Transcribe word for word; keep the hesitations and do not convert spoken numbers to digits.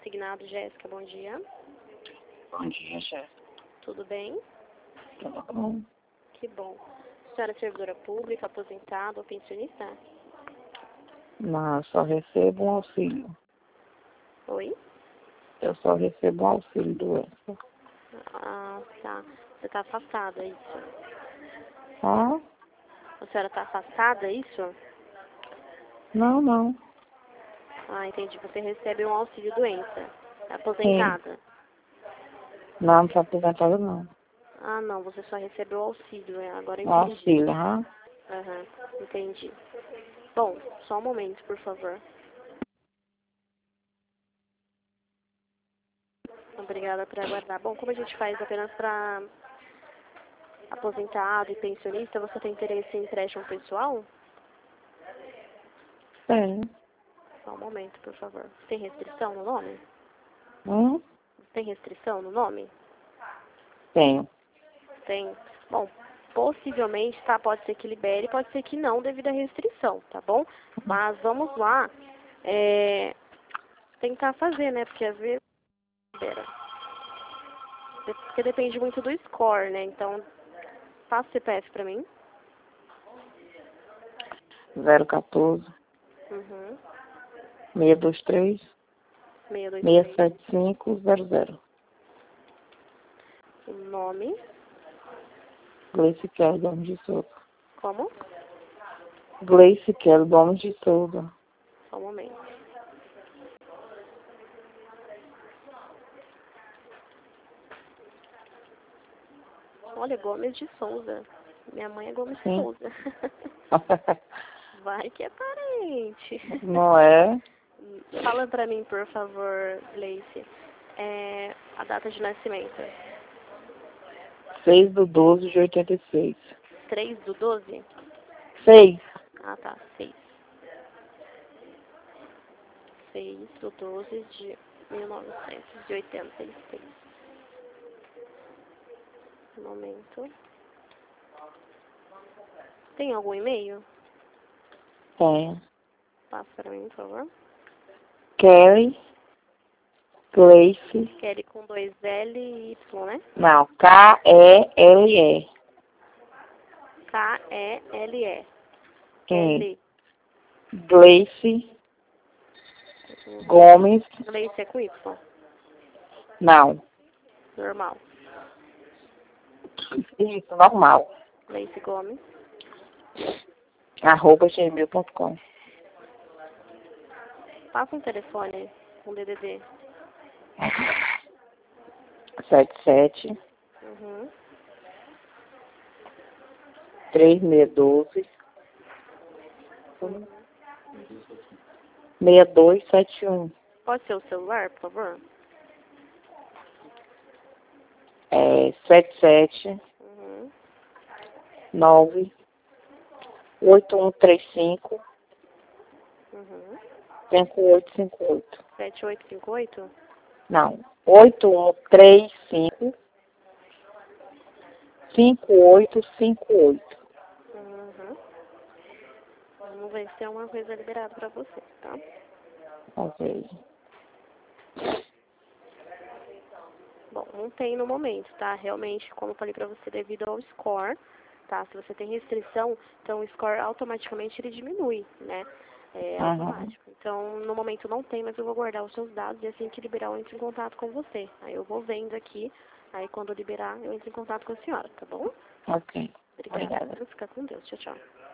consignado, Jéssica, bom dia. Bom dia, chefe. Tudo bem? Tudo bom? Que bom. A senhora é servidora pública, aposentada ou pensionista? Não, eu só recebo um auxílio. Oi? Eu só recebo um auxílio doença. Ah, tá. Você está afastada, é isso? Ah? A senhora está afastada, é isso? Não, não. Ah, entendi. Você recebe um auxílio doença. É Sim. aposentada? Não, não sou aposentada, não. Ah, não. Você só recebeu o auxílio, né? Agora eu Um entendi. auxílio, aham. Aham, entendi. Bom, só um momento, por favor. Obrigada por aguardar. Bom, como a gente faz apenas para aposentado e pensionista, você tem interesse em empréstimo pessoal? Tem. Só um momento, por favor. Tem restrição no nome? Hum? Tem restrição no nome? Tenho. Tem. Bom, possivelmente, tá? Pode ser que libere, pode ser que não, devido à restrição, tá bom? Mas vamos lá, é, tentar fazer, né? Porque às vezes libera. Porque depende muito do score, né? Então, passa o C P F pra mim. zero um quatro, Uhum. seis dois três, seis dois seis três. sete cinco zero zero. O nome. Gleice Kelly Gomes de Souza. Como? Gleice Kelly Gomes de Souza. Só um momento. Olha, Gomes de Souza. Minha mãe é Gomes de Sim. Souza. Vai que é parente. Não é? Fala pra mim, por favor, Gleice, é, a data de nascimento. seis do doze de oitenta e seis. três do doze? seis. Ah, tá, seis. seis do doze de mil novecentos e oitenta e seis. Um momento. Tem algum e-mail? Tenho. Passa pra mim, por favor. Kelly Gleice. Kelly com dois L e Y, né? Não, K E L E. K E L E. Sim. Kelly. Gleice Uhum. Gomes. Gleice é com Y? Não. Normal. Isso, normal. Gleice Gomes. Arroba gmail ponto com. Passa um telefone com D D D. sete sete, Uhum. três seis um dois, Uhum. seis dois sete um. Pode ser o celular, por favor? É sete sete, Uhum. nove, oito um três cinco, Uhum. cinco oito cinco oito. sete oito cinco oito? Não. oito um três cinco, cinco oito cinco oito. Uhum. Vamos ver se tem alguma coisa liberada pra você, tá? Ok. Bom, não tem no momento, tá? Realmente, como eu falei pra você, devido ao score, tá? Se você tem restrição, então o score automaticamente ele diminui, né? É Uhum. automático. Então, no momento não tem, mas eu vou guardar os seus dados e assim que liberar eu entro em contato com você. Aí eu vou vendo aqui, aí quando liberar eu entro em contato com a senhora, tá bom? Ok. Obrigada. Obrigada. Fica com Deus. Tchau, tchau.